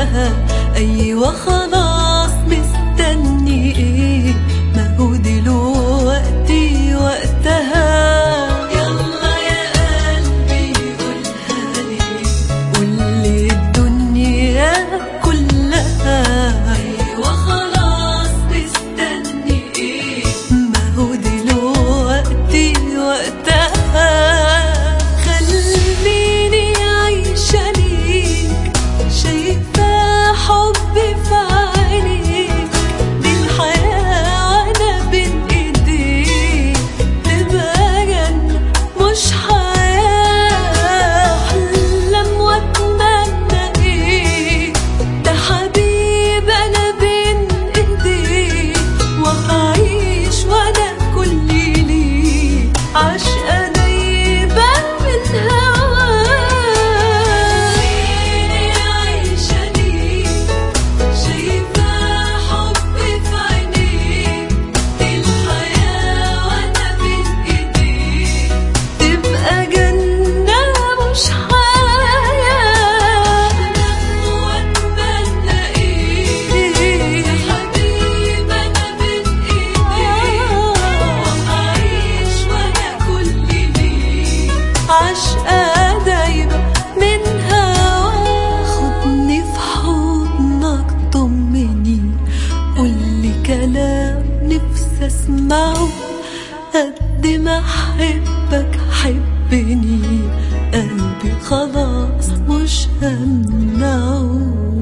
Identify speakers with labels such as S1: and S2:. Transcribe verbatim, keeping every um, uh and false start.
S1: كلها. أيوة خلاص مستني ايه؟ ما هو دلوقتي وقتها. يلا يا قلبي قولها لي، قولي الدنيا كلها. أيوة خلاص مستني ايه؟ ما هو دلوقتي وقتها. خليني عايشة ليك، شايفة حبي في عينيك. دي الحياة وانا بين ايديك، تبقى جنة مش حياة. احلم واتمنى ايه؟ ده حبيب انا بين ايديك، وهعيش وانا كل ليك عشقة دايبة من هواك. خليني عايشة ليك، شايفة حبي في عينيك. دي الحياة وانا بين ايديك، تبقى جنة مش حياة. احلم واتمنى ايه؟ ده حبيب انا بين ايديك، وهعيش وانا كل ليك عشقة دايبة من هواك. خدني في حضنك طمني، قولي كلام نفسي اسمعه. قد ما احبك حبني، قلبي خلاص مش همنعه.